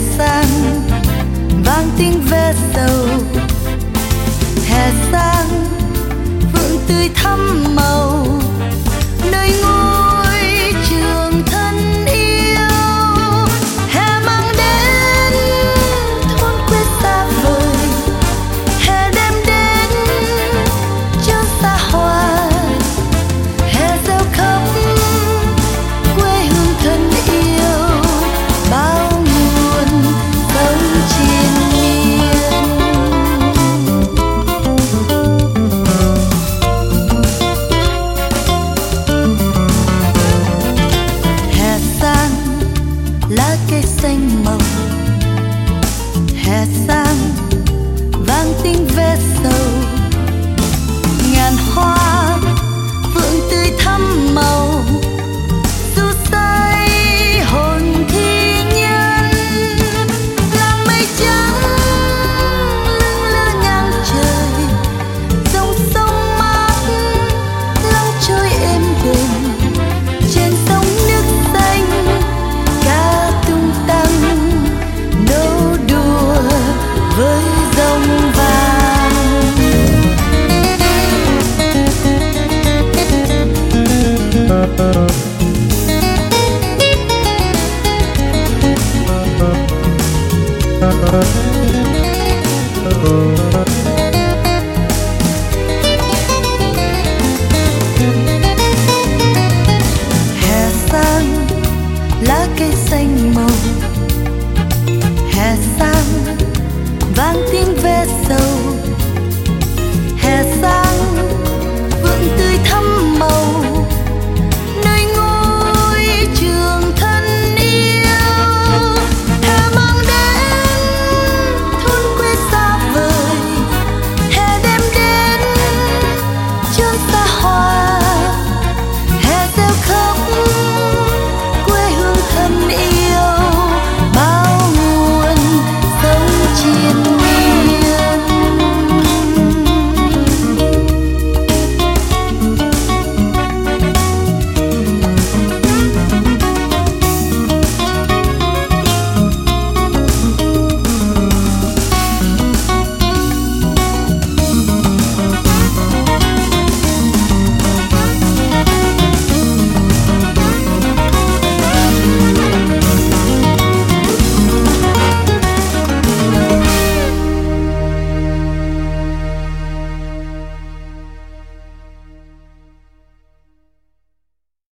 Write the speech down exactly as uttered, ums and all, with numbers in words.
sang vang tiếng ve sầu, hè sang phượng tươi thắm màu nơi ngôi trường thân yêu. Hè mang đến thôn quê xa vời, hè đem đến chốn xa hoa, hè gieo khắp quê hương thân yêu bao nguồn sống triền miên. Hè sang lá cây xanh màu, hè sang vang tiếng ve sầu, ngàn hoa phượng tươi thắm màu du say hồn thi nhân. Làng mây trắng lững lơ ngang trời, dòng sông mát lắng trôi êm đềm, trên sông nước xanh ca tung tăng nô đùa với dòng vàng. Thank you.